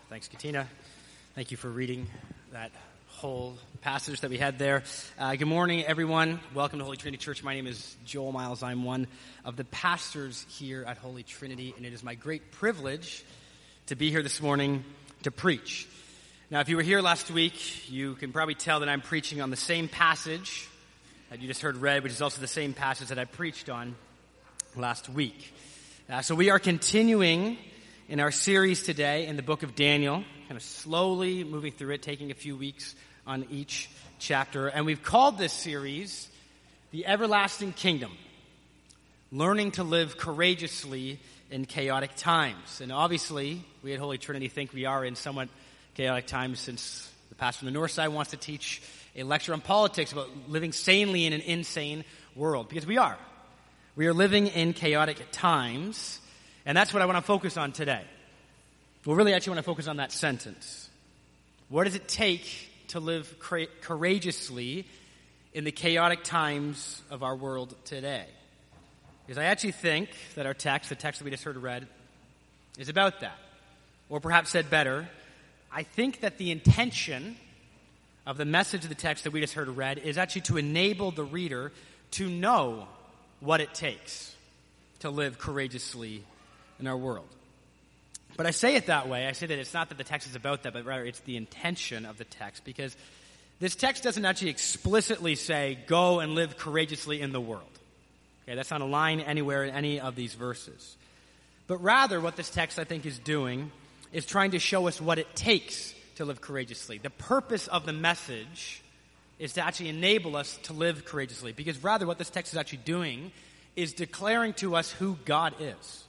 Thanks, Katina. Thank you for reading that whole passage that we had there. Good morning, everyone. Welcome to Holy Trinity Church. My name is Joel Miles. I'm one of the pastors here at Holy Trinity, and it is my great privilege to be here this morning to preach. Now, if you were here last week, you can probably tell that I'm preaching on the same passage that you just heard read, which is also the same passage that I preached on last week. So we are continuing in our series today in the book of Daniel, kind of slowly moving through it, taking a few weeks on each chapter. And we've called this series The Everlasting Kingdom, Learning to Live Courageously in Chaotic Times. And obviously, we at Holy Trinity think we are in somewhat chaotic times, since the pastor from the north side wants to teach a lecture on politics about living sanely in an insane world. Because we are. We are living in chaotic times. And that's what I want to focus on today. Well, really, I actually want to focus on that sentence. What does it take to live courageously in the chaotic times of our world today? Because I actually think that our text, the text that we just heard read, is about that. Or perhaps said better, I think that the intention of the message of the text that we just heard read is actually to enable the reader to know what it takes to live courageously in our world. But I say it that way. I say that it's not that the text is about that, but rather it's the intention of the text, because this text doesn't actually explicitly say, go and live courageously in the world. Okay, that's not a line anywhere in any of these verses. But rather, what this text, I think, is doing is trying to show us what it takes to live courageously. The purpose of the message is to actually enable us to live courageously, because rather what this text is actually doing is declaring to us who God is.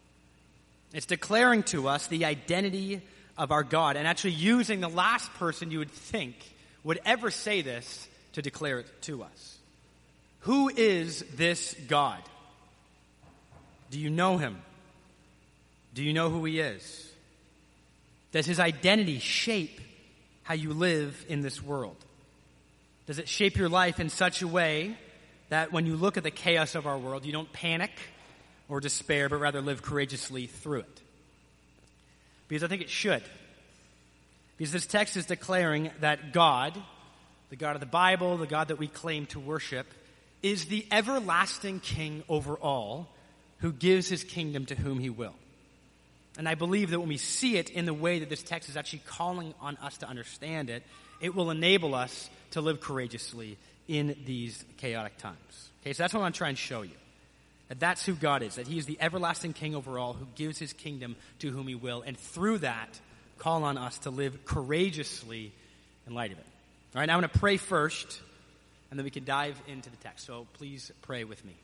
It's declaring to us the identity of our God, and actually using the last person you would think would ever say this to declare it to us. Who is this God? Do you know him? Do you know who he is? Does his identity shape how you live in this world? Does it shape your life in such a way that when you look at the chaos of our world, you don't panic or despair, but rather live courageously through it? Because I think it should. Because this text is declaring that God, the God of the Bible, the God that we claim to worship, is the everlasting King over all, who gives his kingdom to whom he will. And I believe that when we see it in the way that this text is actually calling on us to understand it, it will enable us to live courageously in these chaotic times. Okay, so that's what I want to try and show you. That that's who God is, that he is the everlasting King over all, who gives his kingdom to whom he will, and through that, call on us to live courageously in light of it. All right, now I'm going to pray first, and then we can dive into the text. So please pray with me.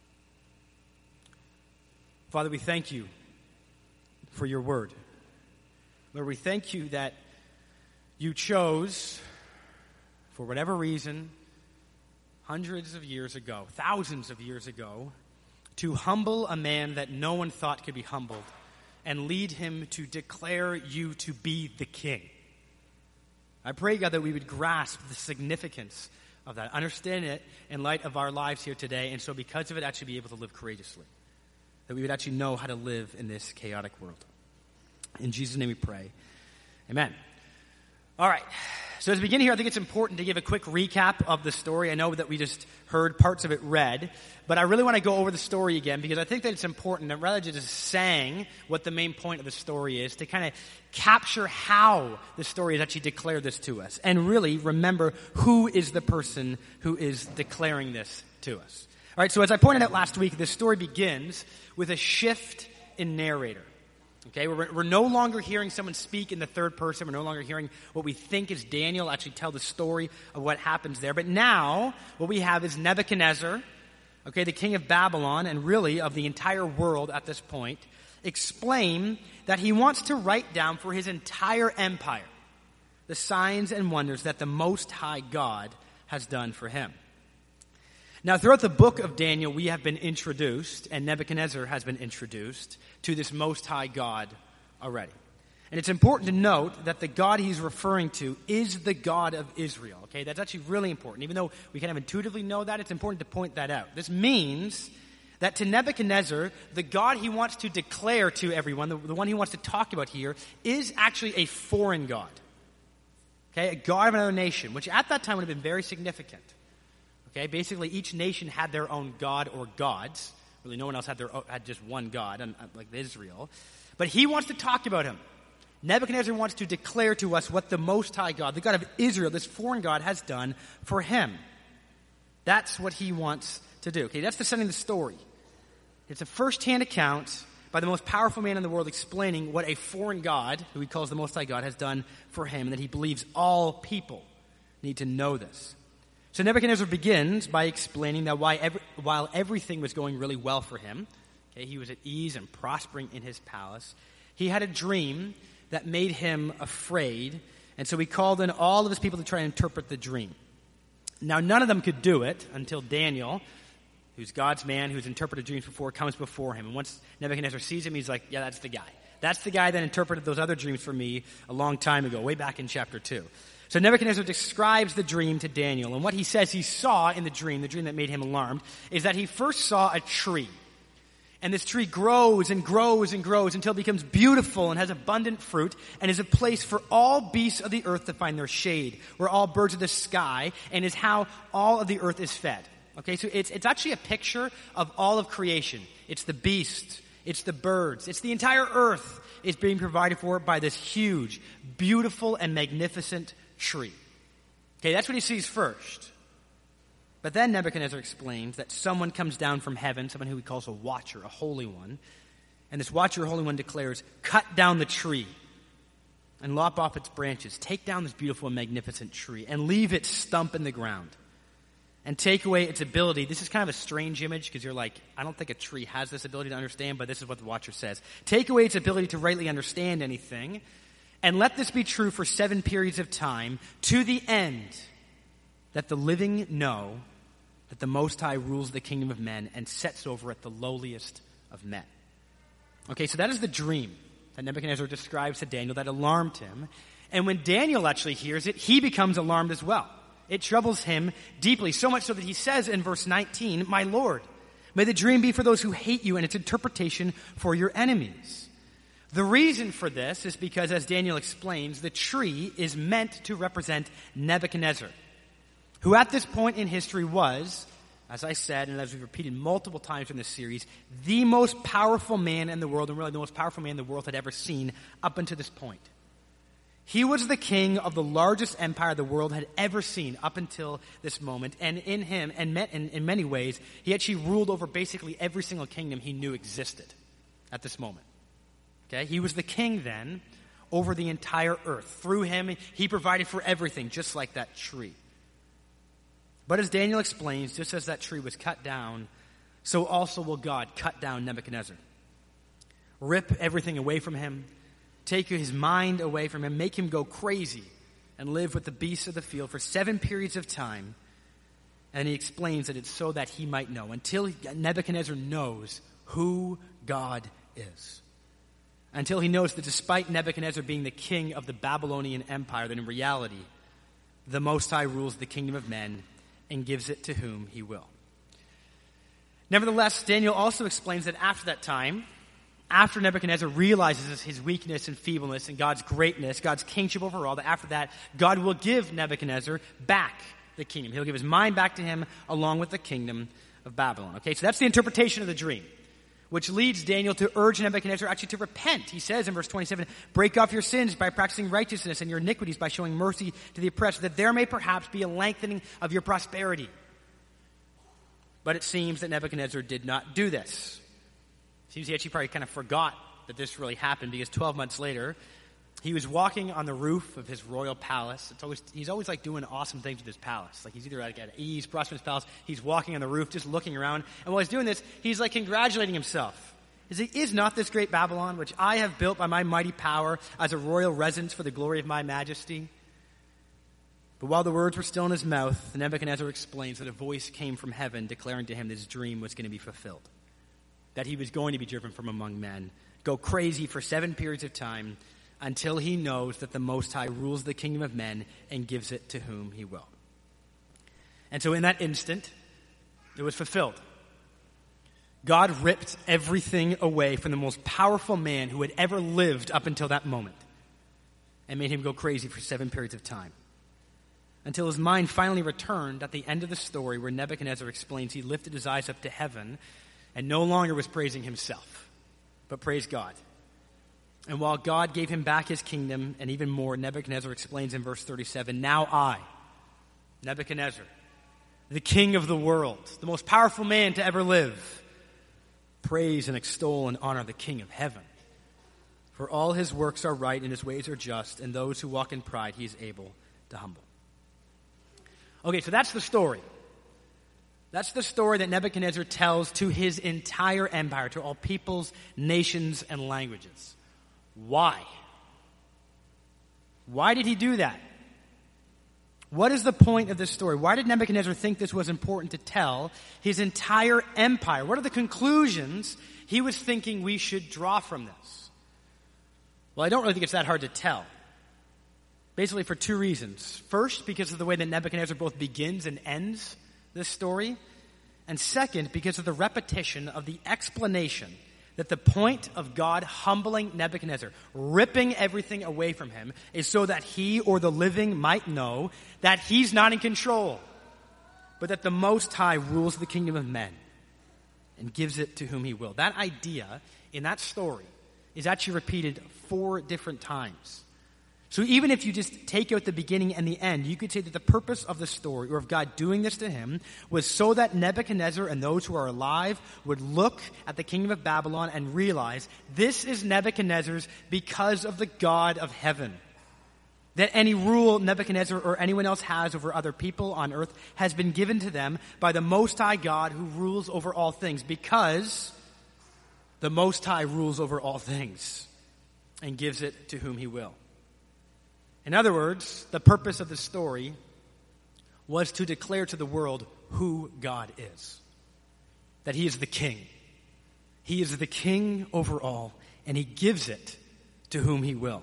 Father, we thank you for your word. Lord, we thank you that you chose, for whatever reason, hundreds of years ago, thousands of years ago, to humble a man that no one thought could be humbled and lead him to declare you to be the King. I pray, God, that we would grasp the significance of that, understand it in light of our lives here today, and so because of it, actually be able to live courageously. That we would actually know how to live in this chaotic world. In Jesus' name we pray. Amen. All right. So as we begin here, I think it's important to give a quick recap of the story. I know that we just heard parts of it read, but I really want to go over the story again, because I think that it's important that rather than just saying what the main point of the story is, to kind of capture how the story has actually declared this to us, and really remember who is the person who is declaring this to us. All right, so as I pointed out last week, this story begins with a shift in narrator. Okay, we're no longer hearing someone speak in the third person. We're no longer hearing what we think is Daniel actually tell the story of what happens there. But now, what we have is Nebuchadnezzar, okay, the king of Babylon, and really of the entire world at this point, explain that he wants to write down for his entire empire the signs and wonders that the Most High God has done for him. Now, throughout the book of Daniel, we have been introduced, and Nebuchadnezzar has been introduced to this Most High God already. And it's important to note that the God he's referring to is the God of Israel. Okay, that's actually really important. Even though we kind of intuitively know that, it's important to point that out. This means That to Nebuchadnezzar, the God he wants to declare to everyone, the one he wants to talk about here, is actually a foreign God. Okay, a God of another nation, which at that time would have been very significant. Okay, basically each nation had their own God or gods. Really, no one else had just one God, like Israel. But he wants to talk about him. Nebuchadnezzar wants to declare to us what the Most High God, the God of Israel, this foreign God, has done for him. That's what he wants to do. Okay, that's the setting of the story. It's a first-hand account by the most powerful man in the world explaining what a foreign God, who he calls the Most High God, has done for him, and that he believes all people need to know this. So Nebuchadnezzar begins by explaining that while everything was going really well for him, okay, he was at ease and prospering in his palace, he had a dream that made him afraid, and so he called in all of his people to try and interpret the dream. Now, none of them could do it until Daniel, who's God's man, who's interpreted dreams before, comes before him. And once Nebuchadnezzar sees him, he's like, yeah, that's the guy. That's the guy that interpreted those other dreams for me a long time ago, way back in chapter 2. So Nebuchadnezzar describes the dream to Daniel. And what he says he saw in the dream that made him alarmed, is that he first saw a tree. And this tree grows and grows and grows until it becomes beautiful and has abundant fruit and is a place for all beasts of the earth to find their shade, where all birds of the sky, and is how all of the earth is fed. Okay, so it's actually a picture of all of creation. It's the beasts, it's the birds, it's the entire earth is being provided for by this huge, beautiful, and magnificent tree. Okay, that's what he sees first. But then Nebuchadnezzar explains that someone comes down from heaven, someone who he calls a watcher, a holy one, and this watcher, holy one, declares, cut down the tree and lop off its branches. Take down this beautiful and magnificent tree and leave its stump in the ground. And take away its ability. This is kind of a strange image because you're like, I don't think a tree has this ability to understand, but this is what the watcher says. Take away its ability to rightly understand anything, and let this be true for 7 periods of time, to the end that the living know that the Most High rules the kingdom of men and sets over it the lowliest of men. Okay, so that is the dream that Nebuchadnezzar describes to Daniel that alarmed him. And when Daniel actually hears it, he becomes alarmed as well. It troubles him deeply, so much so that he says in verse 19, my Lord, may the dream be for those who hate you and its interpretation for your enemies. The reason for this is because, as Daniel explains, the tree is meant to represent Nebuchadnezzar, who at this point in history was, as I said, and as we've repeated multiple times in this series, the most powerful man in the world, and really the most powerful man the world had ever seen up until this point. He was the king of the largest empire the world had ever seen up until this moment. And in him, and in many ways, he actually ruled over basically every single kingdom he knew existed at this moment. Okay? He was the king then over the entire earth. Through him, he provided for everything, just like that tree. But as Daniel explains, just as that tree was cut down, so also will God cut down Nebuchadnezzar. Rip everything away from him. Take his mind away from him, make him go crazy, and live with the beasts of the field for 7 periods of time. And he explains that it's so that he might know, until Nebuchadnezzar knows who God is. Until he knows that despite Nebuchadnezzar being the king of the Babylonian Empire, that in reality, the Most High rules the kingdom of men and gives it to whom he will. Nevertheless, Daniel also explains that after that time, after Nebuchadnezzar realizes his weakness and feebleness and God's greatness, God's kingship over all, that after that, God will give Nebuchadnezzar back the kingdom. He'll give his mind back to him along with the kingdom of Babylon. Okay, so that's the interpretation of the dream, which leads Daniel to urge Nebuchadnezzar actually to repent. He says in verse 27, break off your sins by practicing righteousness and your iniquities by showing mercy to the oppressed, that there may perhaps be a lengthening of your prosperity. But it seems that Nebuchadnezzar did not do this. Seems he actually probably kind of forgot that this really happened, because 12 months later, he was walking on the roof of his royal palace. He's always like doing awesome things with his palace. Like he's either at ease, prospering his palace, he's walking on the roof, just looking around. And while he's doing this, he's like congratulating himself. Is not this great Babylon, which I have built by my mighty power as a royal residence for the glory of my majesty? But while the words were still in his mouth, Nebuchadnezzar explains that a voice came from heaven declaring to him that his dream was going to be fulfilled, that he was going to be driven from among men, go crazy for 7 periods of time until he knows that the Most High rules the kingdom of men and gives it to whom he will. And so in that instant, it was fulfilled. God ripped everything away from the most powerful man who had ever lived up until that moment and made him go crazy for 7 periods of time. Until his mind finally returned at the end of the story where Nebuchadnezzar explains he lifted his eyes up to heaven and no longer was praising himself, but praised God. And while God gave him back his kingdom and even more, Nebuchadnezzar explains in verse 37, "Now I, Nebuchadnezzar, the king of the world, the most powerful man to ever live, praise and extol and honor the King of heaven. For all his works are right and his ways are just, and those who walk in pride he is able to humble." Okay, so that's the story. That's the story that Nebuchadnezzar tells to his entire empire, to all peoples, nations, and languages. Why? Why did he do that? What is the point of this story? Why did Nebuchadnezzar think this was important to tell his entire empire? What are the conclusions he was thinking we should draw from this? Well, I don't really think it's that hard to tell. Basically for 2 reasons. First, because of the way that Nebuchadnezzar both begins and ends this story. And second, because of the repetition of the explanation that the point of God humbling Nebuchadnezzar, ripping everything away from him, is so that he or the living might know that he's not in control, but that the Most High rules the kingdom of men and gives it to whom he will. That idea in that story is actually repeated 4 different times. So even if you just take out the beginning and the end, you could say that the purpose of the story, or of God doing this to him, was so that Nebuchadnezzar and those who are alive would look at the kingdom of Babylon and realize this is Nebuchadnezzar's because of the God of heaven. That any rule Nebuchadnezzar or anyone else has over other people on earth has been given to them by the Most High God who rules over all things, because the Most High rules over all things and gives it to whom he will. In other words, the purpose of the story was to declare to the world who God is. That he is the king. He is the king over all, and he gives it to whom he will.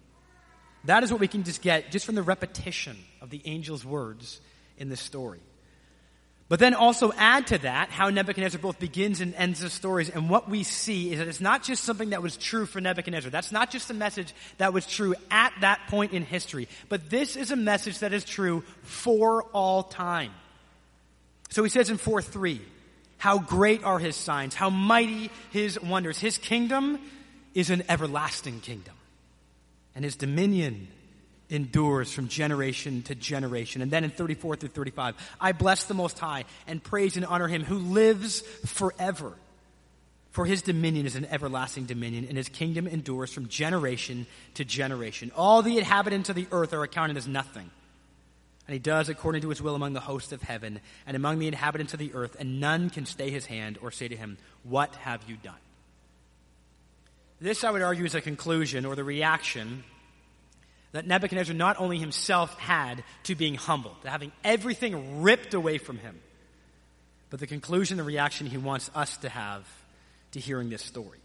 That is what we can just get just from the repetition of the angel's words in this story. But then also add to that how Nebuchadnezzar both begins and ends the stories. And what we see is that it's not just something that was true for Nebuchadnezzar. That's not just a message that was true at that point in history. But this is a message that is true for all time. So he says in 4:3, how great are his signs, how mighty his wonders. His kingdom is an everlasting kingdom, and his dominion endures from generation to generation. And then in 34 through 35, I bless the Most High and praise and honor him who lives forever. For his dominion is an everlasting dominion, and his kingdom endures from generation to generation. All the inhabitants of the earth are accounted as nothing. And he does according to his will among the hosts of heaven and among the inhabitants of the earth, and none can stay his hand or say to him, "What have you done?" This, I would argue, is a conclusion or the reaction that Nebuchadnezzar not only himself had to being humbled, to having everything ripped away from him, but the conclusion, the reaction he wants us to have to hearing this story.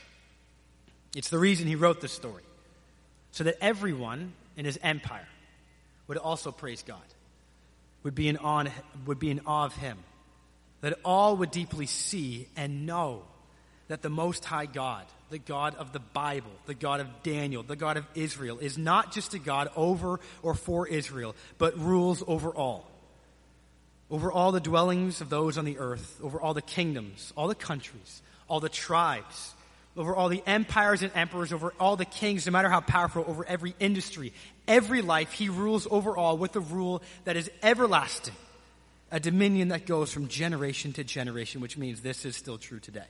It's the reason he wrote this story, so that everyone in his empire would also praise God, would be in awe of him, that all would deeply see and know that the Most High God, the God of the Bible, the God of Daniel, the God of Israel, is not just a God over or for Israel, but rules over all the dwellings of those on the earth, over all the kingdoms, all the countries, all the tribes, over all the empires and emperors, over all the kings, no matter how powerful, over every industry, every life. He rules over all with a rule that is everlasting, a dominion that goes from generation to generation, which means this is still true today.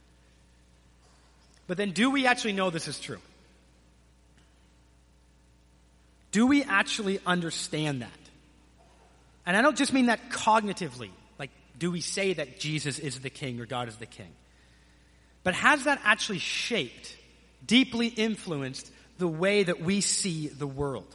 But then, do we actually know this is true? Do we actually understand that? And I don't just mean that cognitively, like, do we say that Jesus is the king or God is the king? But has that actually shaped, deeply influenced the way that we see the world?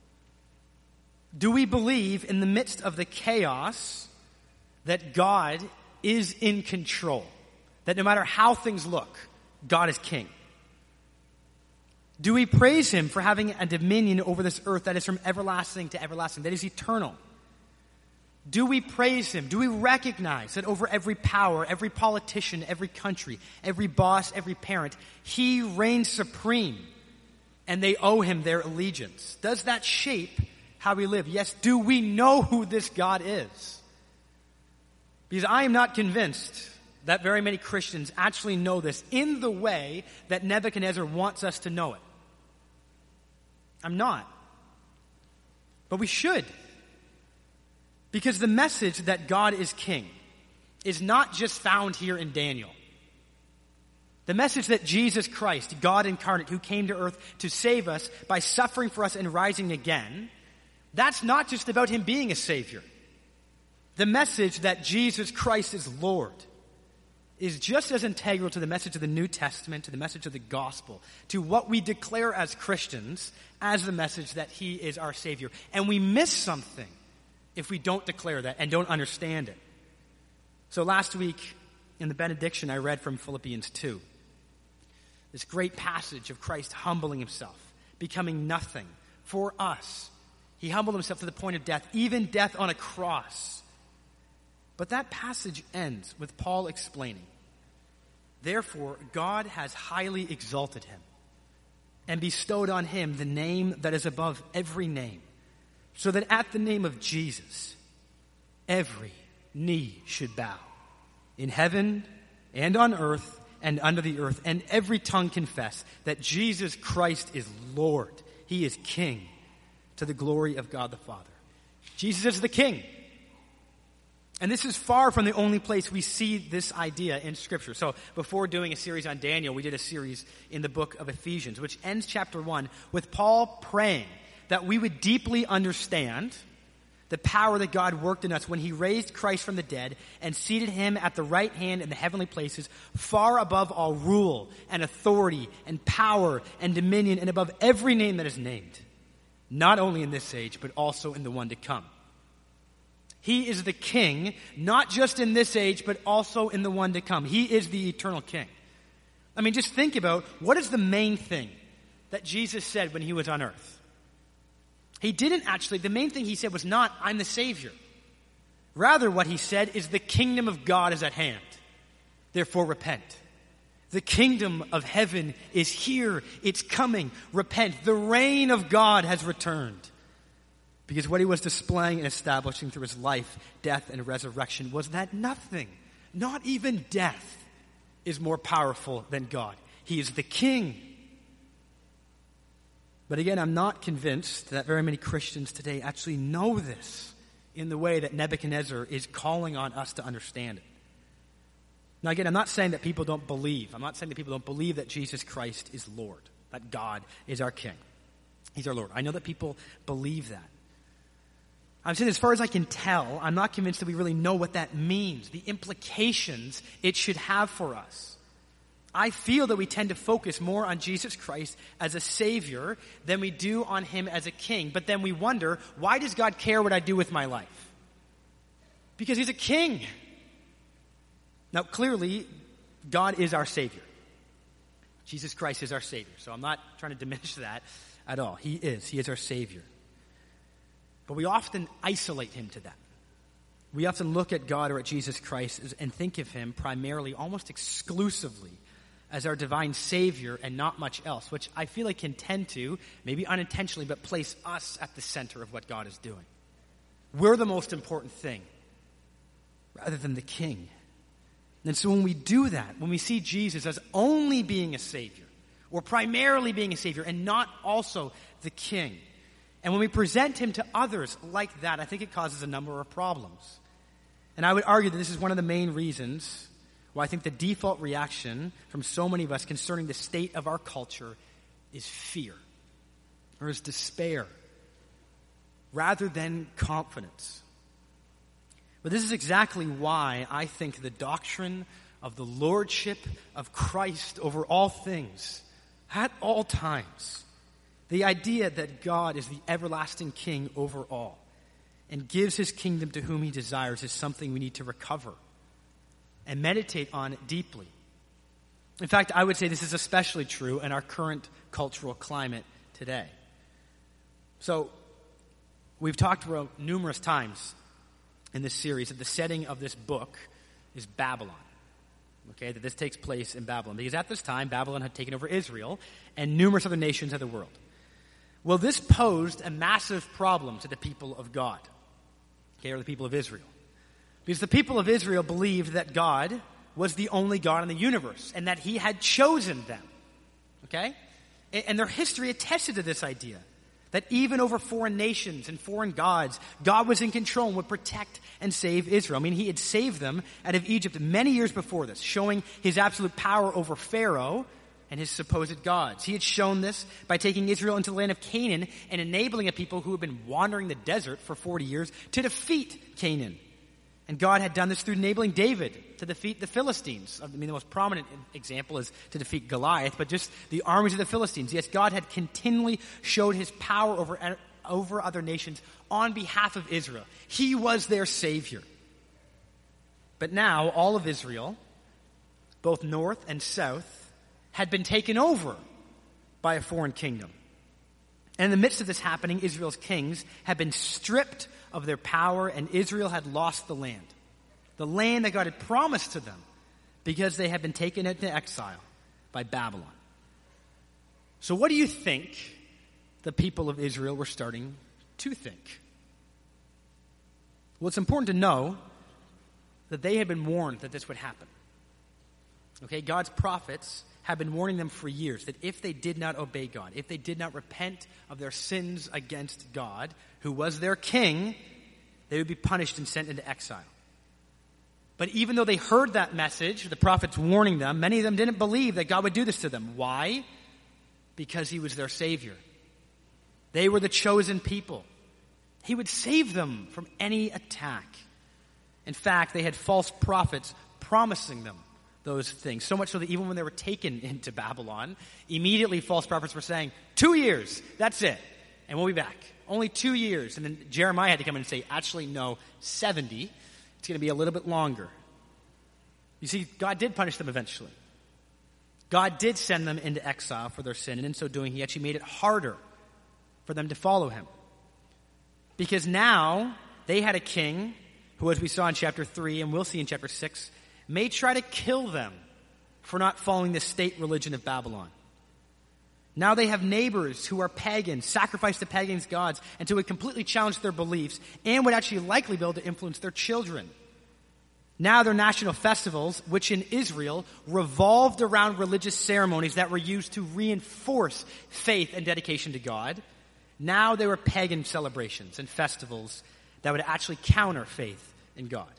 Do we believe in the midst of the chaos that God is in control? That no matter how things look, God is king? Do we praise him for having a dominion over this earth that is from everlasting to everlasting, that is eternal? Do we praise him? Do we recognize that over every power, every politician, every country, every boss, every parent, he reigns supreme and they owe him their allegiance? Does that shape how we live? Yes. Do we know who this God is? Because I am not convinced that very many Christians actually know this in the way that Nebuchadnezzar wants us to know it. I'm not. But we should. Because the message that God is king is not just found here in Daniel. The message that Jesus Christ, God incarnate, who came to earth to save us by suffering for us and rising again, that's not just about him being a savior. The message that Jesus Christ is Lord is just as integral to the message of the New Testament, to the message of the gospel, to what we declare as Christians as the message that he is our Savior. And we miss something if we don't declare that and don't understand it. So last week in the benediction I read from Philippians 2. This great passage of Christ humbling himself, becoming nothing for us. He humbled himself to the point of death, even death on a cross. But that passage ends with Paul explaining, therefore, God has highly exalted him and bestowed on him the name that is above every name, so that at the name of Jesus, every knee should bow, in heaven and on earth and under the earth, and every tongue confess that Jesus Christ is Lord. He is King, to the glory of God the Father. Jesus is the King. And this is far from the only place we see this idea in Scripture. So before doing a series on Daniel, we did a series in the book of Ephesians, which ends chapter 1 with Paul praying that we would deeply understand the power that God worked in us when he raised Christ from the dead and seated him at the right hand in the heavenly places, far above all rule and authority and power and dominion and above every name that is named, not only in this age, but also in the one to come. He is the King, not just in this age, but also in the one to come. He is the eternal King. I mean, just think about what is the main thing that Jesus said when he was on earth. The main thing he said was not, I'm the Savior. Rather, what he said is the kingdom of God is at hand. Therefore, repent. The kingdom of heaven is here. It's coming. Repent. The reign of God has returned. Because what he was displaying and establishing through his life, death, and resurrection was that nothing, not even death, is more powerful than God. He is the King. But again, I'm not convinced that very many Christians today actually know this in the way that Nebuchadnezzar is calling on us to understand it. Now again, I'm not saying that people don't believe. I'm not saying that people don't believe that Jesus Christ is Lord, that God is our King. He's our Lord. I know that people believe that. I'm saying as far as I can tell, I'm not convinced that we really know what that means, the implications it should have for us. I feel that we tend to focus more on Jesus Christ as a Savior than we do on him as a King. But then we wonder, why does God care what I do with my life? Because he's a King. Now, clearly, God is our Savior. Jesus Christ is our Savior. So I'm not trying to diminish that at all. He is our Savior. But we often isolate him to that. We often look at God or at Jesus Christ and think of him primarily, almost exclusively, as our divine Savior and not much else, which I feel like can tend to, maybe unintentionally, but place us at the center of what God is doing. We're the most important thing, rather than the King. And so when we do that, when we see Jesus as only being a Savior, or primarily being a Savior, and not also the King, and when we present him to others like that, I think it causes a number of problems. And I would argue that this is one of the main reasons why I think the default reaction from so many of us concerning the state of our culture is fear or is despair rather than confidence. But this is exactly why I think the doctrine of the lordship of Christ over all things at all times, the idea that God is the everlasting King over all and gives his kingdom to whom he desires, is something we need to recover and meditate on deeply. In fact, I would say this is especially true in our current cultural climate today. So, we've talked about numerous times in this series that the setting of this book is Babylon. Okay, that this takes place in Babylon. Because at this time, Babylon had taken over Israel and numerous other nations of the world. Well, this posed a massive problem to the people of God, okay, or the people of Israel. Because the people of Israel believed that God was the only God in the universe and that he had chosen them. Okay? And their history attested to this idea. That even over foreign nations and foreign gods, God was in control and would protect and save Israel. I mean, he had saved them out of Egypt many years before this, showing his absolute power over Pharaoh and his supposed gods. He had shown this by taking Israel into the land of Canaan and enabling a people who had been wandering the desert for 40 years to defeat Canaan. And God had done this through enabling David to defeat the Philistines. I mean, the most prominent example is to defeat Goliath, but just the armies of the Philistines. Yes, God had continually showed his power over other nations on behalf of Israel. He was their savior. But now, all of Israel, both north and south, had been taken over by a foreign kingdom. And in the midst of this happening, Israel's kings had been stripped of their power, and Israel had lost the land that God had promised to them, because they had been taken into exile by Babylon. So what do you think the people of Israel were starting to think? Well, it's important to know that they had been warned that this would happen. Okay, God's prophets had been warning them for years that if they did not obey God, if they did not repent of their sins against God, who was their king, they would be punished and sent into exile. But even though they heard that message, the prophets warning them, many of them didn't believe that God would do this to them. Why? Because he was their savior. They were the chosen people. He would save them from any attack. In fact, they had false prophets promising them those things. So much so that even when they were taken into Babylon, immediately false prophets were saying, 2 years, that's it, and we'll be back. Only 2 years. And then Jeremiah had to come in and say, actually, no, 70. It's going to be a little bit longer. You see, God did punish them eventually. God did send them into exile for their sin, and in so doing, he actually made it harder for them to follow him. Because now they had a king who, as we saw in chapter 3, and we'll see in chapter 6, may try to kill them for not following the state religion of Babylon. Now they have neighbors who are pagans, sacrifice to pagans gods, and who would completely challenge their beliefs and would actually likely be able to influence their children. Now their national festivals, which in Israel revolved around religious ceremonies that were used to reinforce faith and dedication to God, now they were pagan celebrations and festivals that would actually counter faith in God.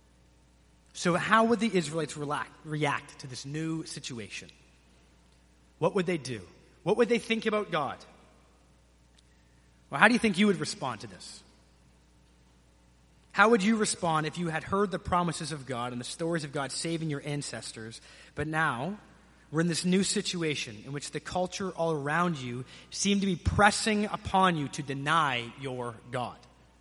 So how would the Israelites react to this new situation? What would they do? What would they think about God? Well, how do you think you would respond to this? How would you respond if you had heard the promises of God and the stories of God saving your ancestors, but now we're in this new situation in which the culture all around you seemed to be pressing upon you to deny your God?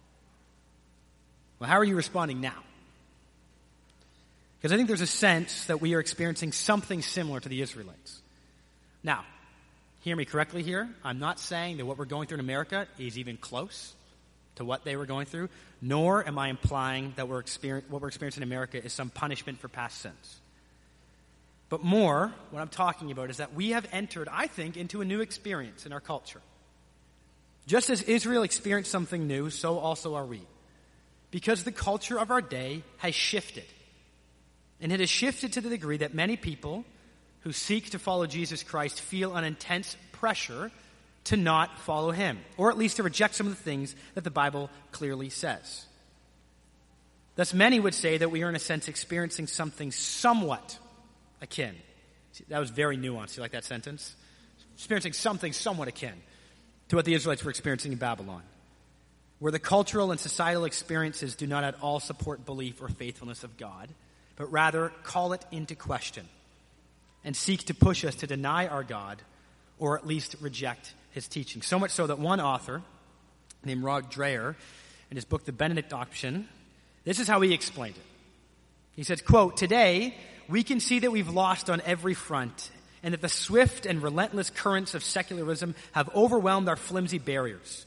Well, how are you responding now? Because I think there's a sense that we are experiencing something similar to the Israelites. Now, hear me correctly here. I'm not saying that what we're going through in America is even close to what they were going through, nor am I implying that what we're experiencing in America is some punishment for past sins. But more, what I'm talking about is that we have entered, I think, into a new experience in our culture. Just as Israel experienced something new, so also are we. Because the culture of our day has shifted. And it has shifted to the degree that many people who seek to follow Jesus Christ feel an intense pressure to not follow him, or at least to reject some of the things that the Bible clearly says. Thus, many would say that we are, in a sense, experiencing something somewhat akin. See, that was very nuanced. You like that sentence? Experiencing something somewhat akin to what the Israelites were experiencing in Babylon, where the cultural and societal experiences do not at all support belief or faithfulness of God, but rather call it into question and seek to push us to deny our God or at least reject his teaching. So much so that one author named Rod Dreher, in his book, The Benedict Option, this is how he explained it. He says, quote, "Today, we can see that we've lost on every front and that the swift and relentless currents of secularism have overwhelmed our flimsy barriers.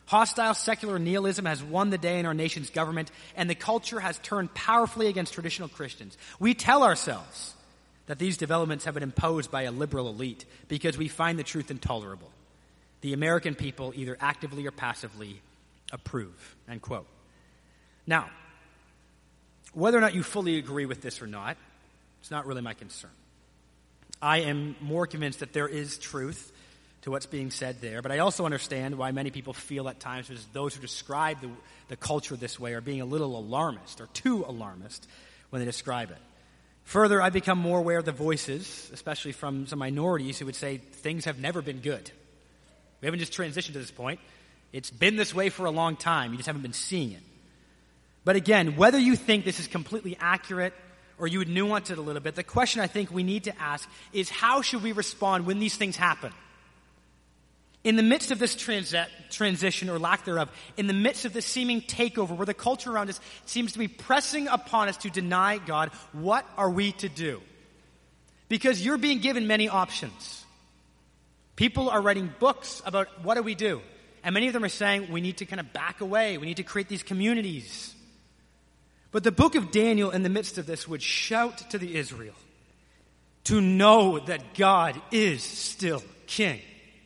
Hostile secular nihilism has won the day in our nation's government, and the culture has turned powerfully against traditional Christians. We tell ourselves that these developments have been imposed by a liberal elite because we find the truth intolerable. The American people either actively or passively approve, end quote. Now, whether or not you fully agree with this or not, it's not really my concern. I am more convinced that there is truth to what's being said there, but I also understand why many people feel at times as those who describe the culture this way are being a little alarmist or too alarmist when they describe it. Further, I've become more aware of the voices, especially from some minorities, who would say things have never been good. We haven't just transitioned to this point. It's been this way for a long time. You just haven't been seeing it. But again, whether you think this is completely accurate or you would nuance it a little bit, the question I think we need to ask is how should we respond when these things happen? In the midst of this transition or lack thereof, in the midst of this seeming takeover where the culture around us seems to be pressing upon us to deny God, what are we to do? Because you're being given many options. People are writing books about what do we do? And many of them are saying we need to kind of back away. We need to create these communities. But the book of Daniel in the midst of this would shout to the Israel to know that God is still king.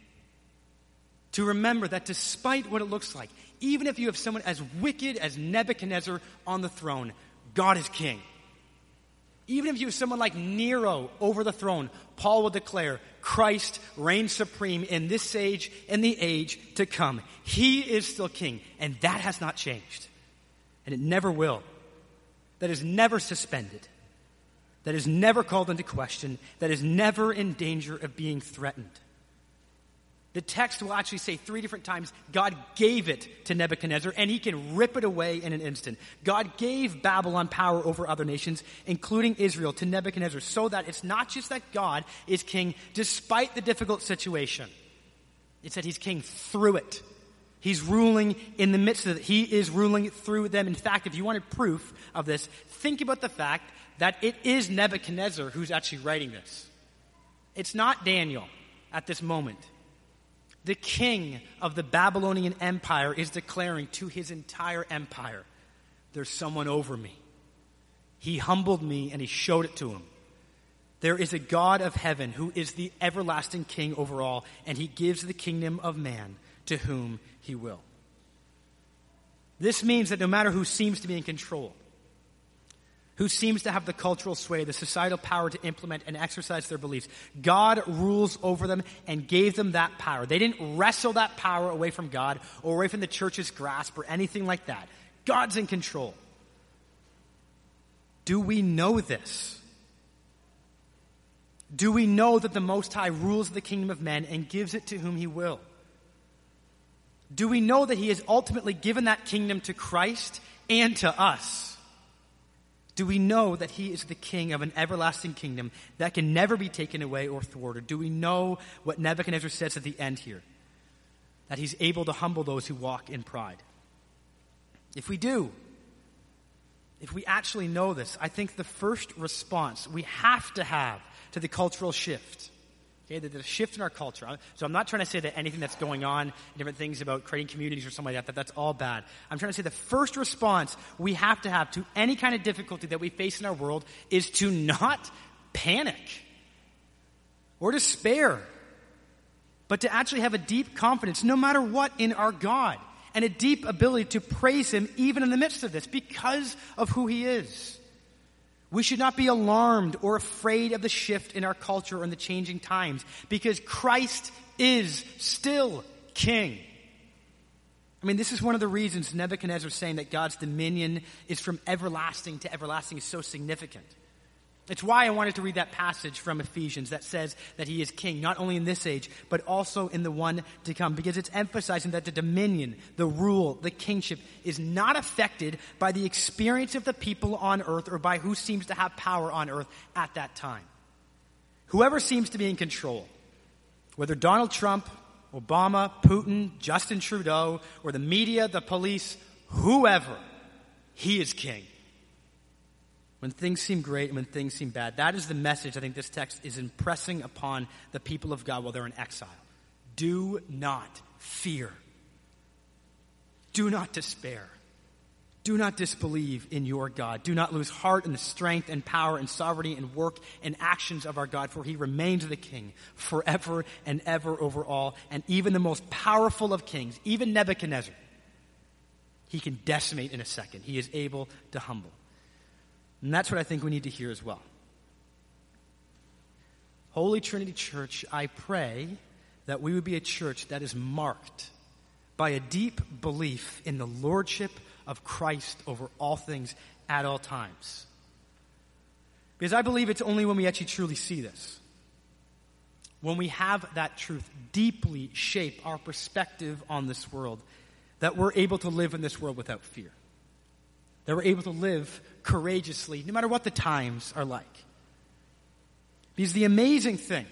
To remember that despite what it looks like, even if you have someone as wicked as Nebuchadnezzar on the throne, God is king. Even if you have someone like Nero over the throne, Paul will declare Christ reigns supreme in this age and the age to come. He is still king, and that has not changed. And it never will. That is never suspended. That is never called into question. That is never in danger of being threatened. The text will actually say 3 different times, God gave it to Nebuchadnezzar, and he can rip it away in an instant. God gave Babylon power over other nations, including Israel, to Nebuchadnezzar, so that it's not just that God is king despite the difficult situation. It's that he's king through it. He's ruling in the midst of it. He is ruling through them. In fact, if you wanted proof of this, think about the fact that it is Nebuchadnezzar who's actually writing this. It's not Daniel at this moment. The king of the Babylonian Empire is declaring to his entire empire, there's someone over me. He humbled me and he showed it to him. There is a God of heaven who is the everlasting king over all, and he gives the kingdom of man to whom he will. This means that no matter who seems to be in control, who seems to have the cultural sway, the societal power to implement and exercise their beliefs, God rules over them and gave them that power. They didn't wrestle that power away from God or away from the church's grasp or anything like that. God's in control. Do we know this? Do we know that the Most High rules the kingdom of men and gives it to whom he will? Do we know that he has ultimately given that kingdom to Christ and to us? Do we know that he is the king of an everlasting kingdom that can never be taken away or thwarted? Do we know what Nebuchadnezzar says at the end here? That he's able to humble those who walk in pride. If we do, if we actually know this, I think the first response we have to have to the cultural shift, okay, the shift in our culture. So I'm not trying to say that anything that's going on, different things about creating communities or something like that, that's all bad. I'm trying to say the first response we have to any kind of difficulty that we face in our world is to not panic or despair, but to actually have a deep confidence, no matter what, in our God, and a deep ability to praise him even in the midst of this because of who he is. We should not be alarmed or afraid of the shift in our culture and the changing times because Christ is still king. I mean, this is one of the reasons Nebuchadnezzar saying that God's dominion is from everlasting to everlasting is so significant. It's why I wanted to read that passage from Ephesians that says that he is king, not only in this age, but also in the one to come, because it's emphasizing that the dominion, the rule, the kingship is not affected by the experience of the people on earth or by who seems to have power on earth at that time. Whoever seems to be in control, whether Donald Trump, Obama, Putin, Justin Trudeau, or the media, the police, whoever, he is king. When things seem great and when things seem bad. That is the message I think this text is impressing upon the people of God while they're in exile. Do not fear. Do not despair. Do not disbelieve in your God. Do not lose heart in the strength and power and sovereignty and work and actions of our God, for he remains the king forever and ever over all. And even the most powerful of kings, even Nebuchadnezzar, he can decimate in a second. He is able to humble. And that's what I think we need to hear as well. Holy Trinity Church, I pray that we would be a church that is marked by a deep belief in the lordship of Christ over all things at all times. Because I believe it's only when we actually truly see this, when we have that truth deeply shape our perspective on this world, that we're able to live in this world without fear. That we're able to live courageously, no matter what the times are like. Because the amazing thing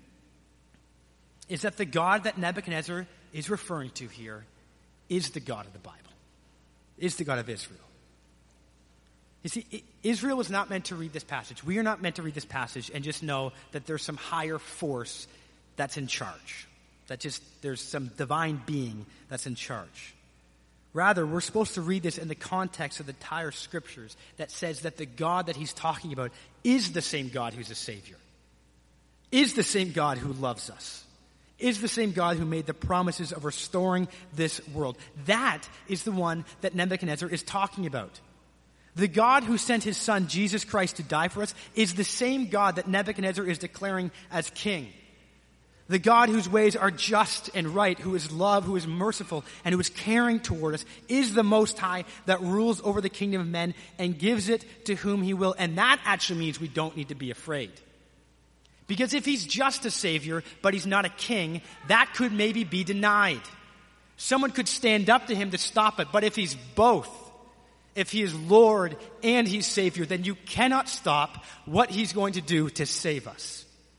is that the God that Nebuchadnezzar is referring to here is the God of the Bible, is the God of Israel. You see, Israel was not meant to read this passage. We are not meant to read this passage and just know that there's some higher force that's in charge, there's some divine being that's in charge. Rather, we're supposed to read this in the context of the entire scriptures that says that the God that he's talking about is the same God who's a Savior, is the same God who loves us, is the same God who made the promises of restoring this world. That is the one that Nebuchadnezzar is talking about. The God who sent his son, Jesus Christ, to die for us is the same God that Nebuchadnezzar is declaring as king. The God whose ways are just and right, who is love, who is merciful, and who is caring toward us, is the Most High that rules over the kingdom of men and gives it to whom he will. And that actually means we don't need to be afraid. Because if he's just a savior, but he's not a king, that could maybe be denied. Someone could stand up to him to stop it. But if he's both, if he is Lord and he's Savior, then you cannot stop what he's going to do to save us.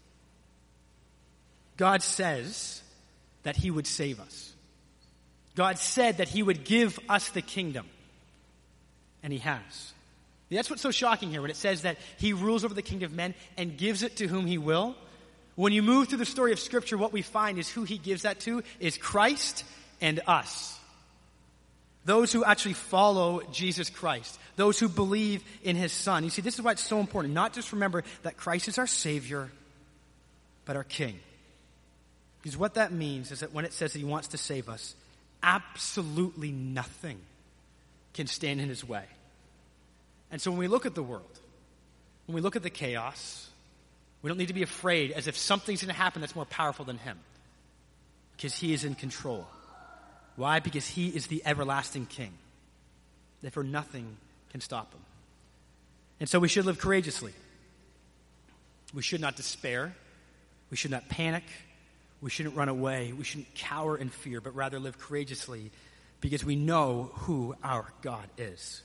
God says that he would save us. God said that he would give us the kingdom. And he has. That's what's so shocking here when it says that he rules over the kingdom of men and gives it to whom he will. When you move through the story of Scripture, what we find is who he gives that to is Christ and us. Those who actually follow Jesus Christ. Those who believe in his Son. You see, this is why it's so important. Not just remember that Christ is our Savior, but our King. Because what that means is that when it says that he wants to save us, absolutely nothing can stand in his way. And so when we look at the world, when we look at the chaos, we don't need to be afraid as if something's going to happen that's more powerful than him. Because he is in control. Why? Because he is the everlasting King. Therefore, nothing can stop him. And so we should live courageously. We should not despair. We should not panic. We shouldn't run away. We shouldn't cower in fear, but rather live courageously because we know who our God is.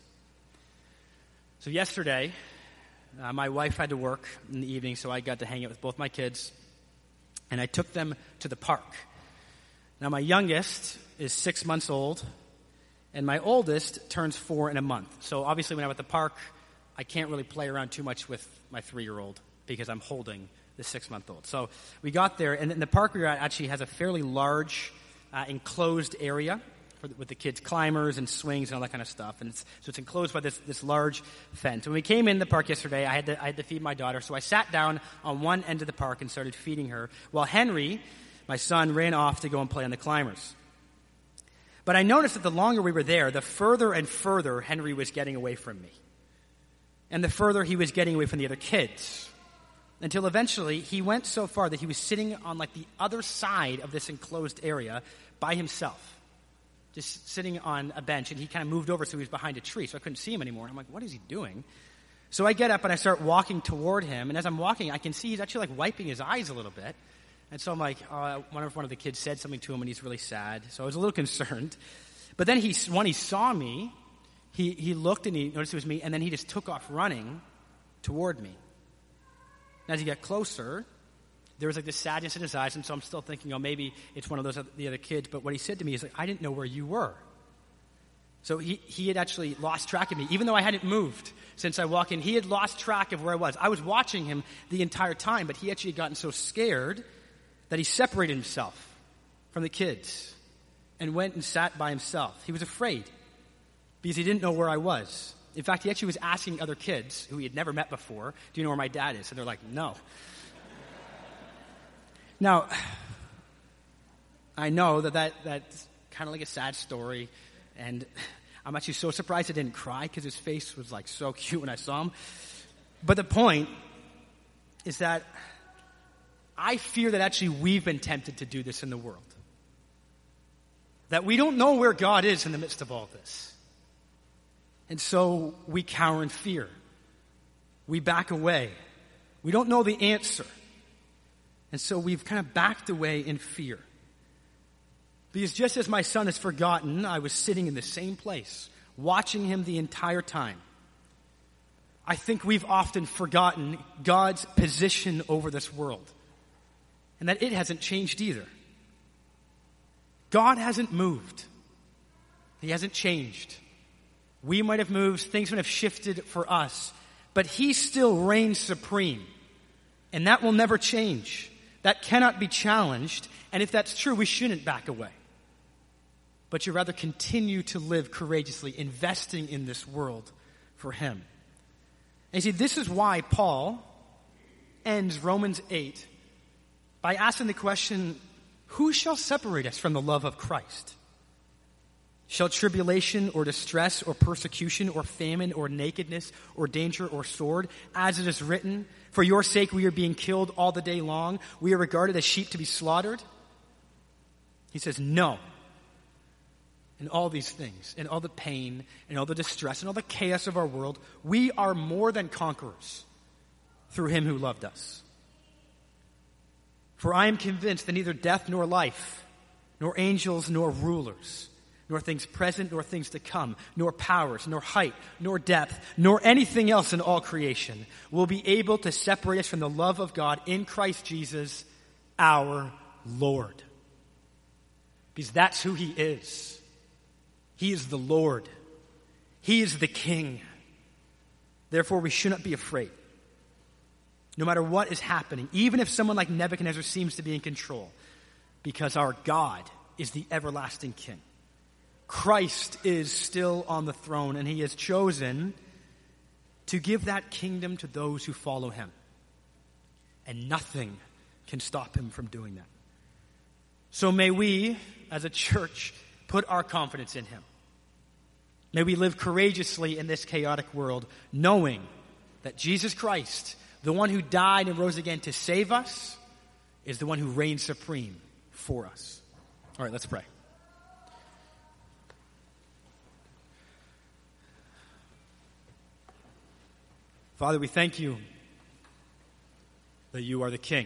So yesterday, my wife had to work in the evening, so I got to hang out with both my kids, and I took them to the park. Now, my youngest is 6 months old, and my oldest turns 4 in a month. So obviously when I'm at the park, I can't really play around too much with my 3-year-old because I'm holding the 6-month-old. So we got there, and the park we were at actually has a fairly large enclosed area with the kids' climbers and swings and all that kind of stuff. And so it's enclosed by this large fence. When we came in the park yesterday, I had to feed my daughter, so I sat down on one end of the park and started feeding her, while Henry, my son, ran off to go and play on the climbers. But I noticed that the longer we were there, the further and further Henry was getting away from me. And the further he was getting away from the other kids. Until eventually he went so far that he was sitting on like the other side of this enclosed area by himself. Just sitting on a bench, and he kind of moved over so he was behind a tree, so I couldn't see him anymore. I'm like, what is he doing? So I get up and I start walking toward him, and as I'm walking, I can see he's actually like wiping his eyes a little bit. And so I'm like, oh, I wonder if one of the kids said something to him and he's really sad. So I was a little concerned. But then when he saw me, he looked and he noticed it was me, and then he just took off running toward me. And as he got closer, there was like this sadness in his eyes, and so I'm still thinking, oh, maybe it's one of the other kids. But what he said to me is like, I didn't know where you were. So he had actually lost track of me. Even though I hadn't moved since I walked in, he had lost track of where I was. I was watching him the entire time, but he actually had gotten so scared that he separated himself from the kids. and went and sat by himself. He was afraid because he didn't know where I was. In fact, he actually was asking other kids who he had never met before, do you know where my dad is? And they're like, no. Now, I know that's kind of like a sad story, and I'm actually so surprised I didn't cry because his face was like so cute when I saw him. But the point is that I fear that actually we've been tempted to do this in the world. That we don't know where God is in the midst of all this. And so we cower in fear. We back away. We don't know the answer. And so we've kind of backed away in fear. Because just as my son has forgotten, I was sitting in the same place, watching him the entire time. I think we've often forgotten God's position over this world. And that it hasn't changed either. God hasn't moved. He hasn't changed. We might have moved, things might have shifted for us, but He still reigns supreme. And that will never change. That cannot be challenged, and if that's true, we shouldn't back away. But you rather continue to live courageously, investing in this world for Him. And you see, this is why Paul ends Romans 8 by asking the question, who shall separate us from the love of Christ? Shall tribulation or distress or persecution or famine or nakedness or danger or sword, as it is written, for your sake we are being killed all the day long, we are regarded as sheep to be slaughtered? He says, no. In all these things, in all the pain, in all the distress, in all the chaos of our world, we are more than conquerors through Him who loved us. For I am convinced that neither death nor life, nor angels nor rulers, nor things present nor things to come, nor powers, nor height, nor depth, nor anything else in all creation will be able to separate us from the love of God in Christ Jesus, our Lord. Because that's who He is. He is the Lord. He is the King. Therefore, we should not be afraid. No matter what is happening, even if someone like Nebuchadnezzar seems to be in control, because our God is the everlasting King. Christ is still on the throne, and He has chosen to give that kingdom to those who follow Him. And nothing can stop Him from doing that. So may we, as a church, put our confidence in Him. May we live courageously in this chaotic world, knowing that Jesus Christ, the one who died and rose again to save us, is the one who reigns supreme for us. All right, let's pray. Father, we thank You that You are the King,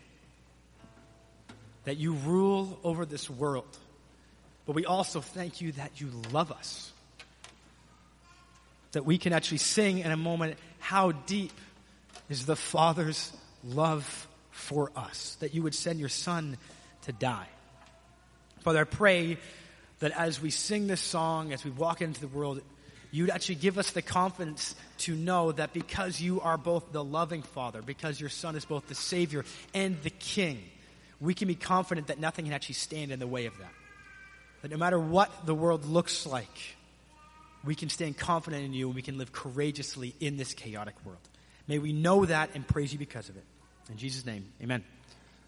that You rule over this world, but we also thank You that You love us, that we can actually sing in a moment, how deep is the Father's love for us, that You would send Your Son to die. Father, I pray that as we sing this song, as we walk into the world, You'd actually give us the confidence to know that because You are both the loving Father, because Your Son is both the Savior and the King, we can be confident that nothing can actually stand in the way of that. That no matter what the world looks like, we can stand confident in You and we can live courageously in this chaotic world. May we know that and praise You because of it. In Jesus' name, amen.